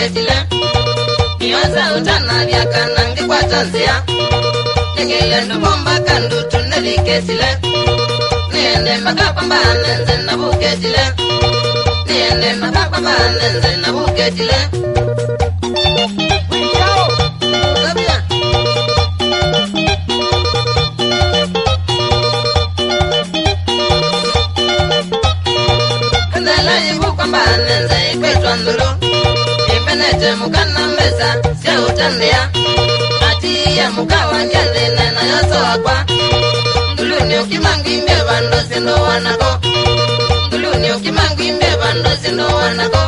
buketile Niwaza utana vya kanangi kwa tanzia Ningile ndumomba kandu tuneliketile Niende makapambane nze na buketile Niende makapambane nze na buketile Sabia Kandela ibu kwambane nze ikwetwa ndulu Ipenete mukana mesa sia utandia Ati ya mukawa njende na yoso wakwa Nduluni ukimangi mbebando sindo wanako Nduluni ukimangi mbebando sindo wanako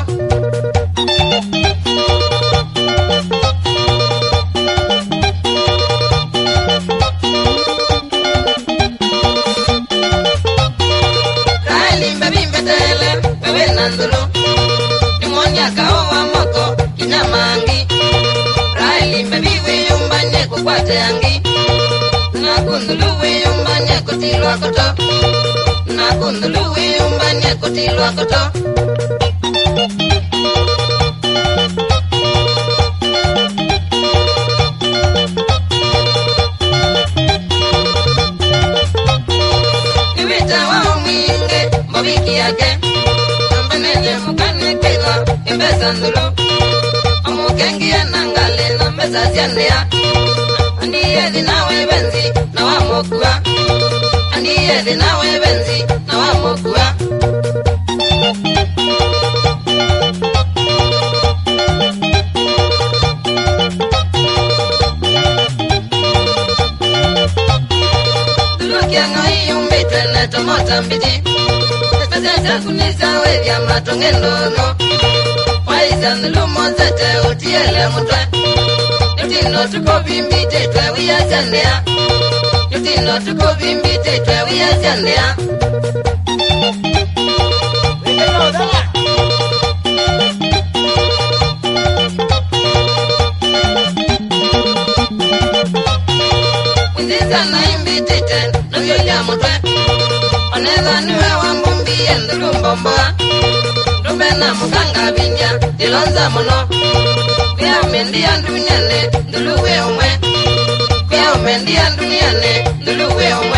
Kaeli mbebimbe tele wewe nandulu Nimonya kaowa moko inyamangi Kaeli mbebiwi yumbanye kukwate yangi Nakunduluwi yumbanye kutilwa koto Nakunduluwi yumbanye kutilwa koto Niwita wao mwinge mbobiki yake Ambenele mukane kega imbesa ndulu Omukengi ya nangale na mesa ziandea Andiye nawe benzi na wamokua Andiye nawe benzi na wamokua Dulukia ngai umbitwe na tomota mbiti Espesenta kunisa wevya matonge ndono Waisa ndulumo zete utiele mutwe Yutino tuko bimbite twe wiya jandea Yutino tuko bimbite twe wiya jandea Windiza na imbitite nuvyo ya mutwe Oneza niwe wambumbi endulumbomboa Ndumena mukanga binja dilonza muno Pia umendia nduniane nduluwe umwe Pia umendia nduniane nduluwe umwe